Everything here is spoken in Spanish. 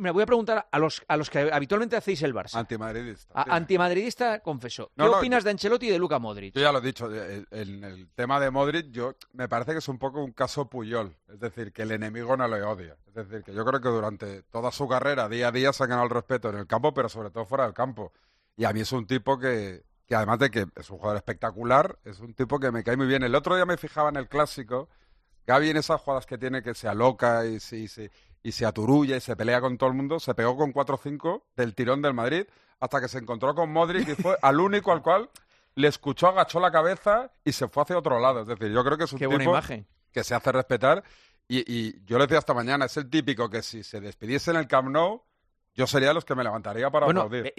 me voy a preguntar a los que habitualmente hacéis el Barça. Antimadridista. Antimadridista, confeso. ¿Qué opinas de Ancelotti y de Luka Modric? Yo ya lo he dicho, en el tema de Modric, me parece que es un poco un caso Puyol. Es decir, que el enemigo no le odia. Es decir, que yo creo que durante toda su carrera, día a día, se ha ganado el respeto en el campo, pero sobre todo fuera del campo. Y a mí es un tipo que además de que es un jugador espectacular, es un tipo que me cae muy bien. El otro día me fijaba en el Clásico, Gavi en esas jugadas que tiene, que se aloca y se aturulla y se pelea con todo el mundo, se pegó con 4 o 5 del tirón del Madrid hasta que se encontró con Modric y fue al único al cual le escuchó, agachó la cabeza y se fue hacia otro lado. Es decir, yo creo que es un tipo que se hace respetar y yo le decía esta mañana, es el típico que si se despidiese en el Camp Nou, yo sería de los que me levantaría para aplaudir.